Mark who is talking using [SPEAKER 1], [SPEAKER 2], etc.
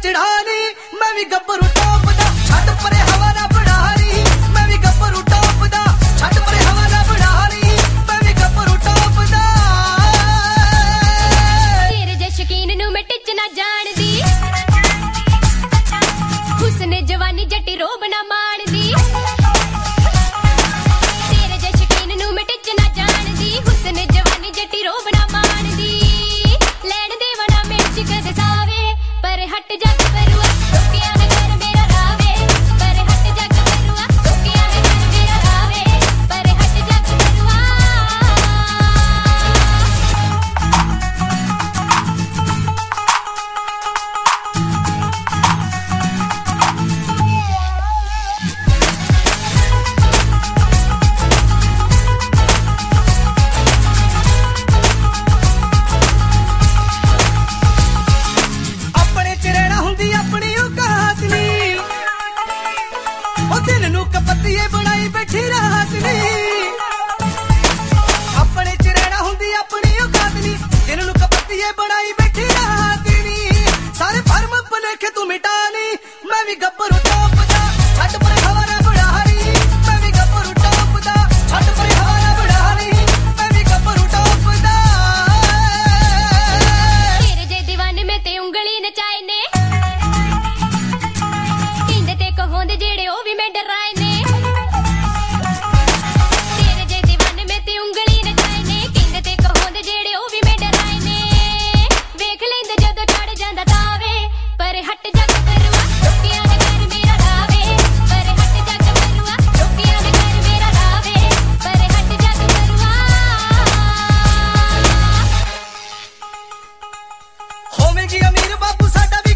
[SPEAKER 1] चढ़ानी मैं भी गब्बरू टॉप दा छट परे हवा ना बढ़ानी मैं भी गब्बरू टॉप दा छट परे हवा ना बढ़ानी मैं भी गब्बरू टॉप दा
[SPEAKER 2] तेरे जे शकीन नू मैं टिच ना जानदी हुस्न जवानी जट्टी रोब ना मानदी तेरे जे शकीन नू मैं टिच ना जानदी हुस्न जवानी जट्टी रोब ना मानदी लैण देवा ना मिर्च कद सावे पर हट जा करूआ टोकिया ने कर मेरा रावे पर हट जा करूआ टोकिया ने कर मेरा रावे पर हट जा करूआ
[SPEAKER 1] अपने च रहना हुंदी अपनी औकात नी ओ दिल नू कपत्तीए बनाई बैठी रात नी अपने च रहना हुंदी अपनी औकात नी दिल नू कपत्तीए बनाई बैठी रात नी सारे भरम भुलेखे तू मिटानी मैं भी गब्बरू टॉप दा छट परे हवा ना बढ़ानी मैं भी गब्बरू टॉप दा छट परे हवा ना बढ़ानी मैं भी गब्बरू टॉप दा
[SPEAKER 2] तेरे जे दीवाने में ते उंगली नचाए ने किंदे ते कहोंदे जेड़े ओ भी मैं डराए ने तेरे जे दीवाने में ते उंगली नचाए ने किंदे ते कहोंदे जेड़े ओ भी मैं डराए ने वेख लेंदे जदों चढ़ जांदा तावे पर हट जा करूआ टोकिया ने कर मेरा रावे पर हट जा करूआ टोकिया ने कर मेरा रावे पर हट जा करूआ
[SPEAKER 1] होवेगी अमीर बापू साडा भी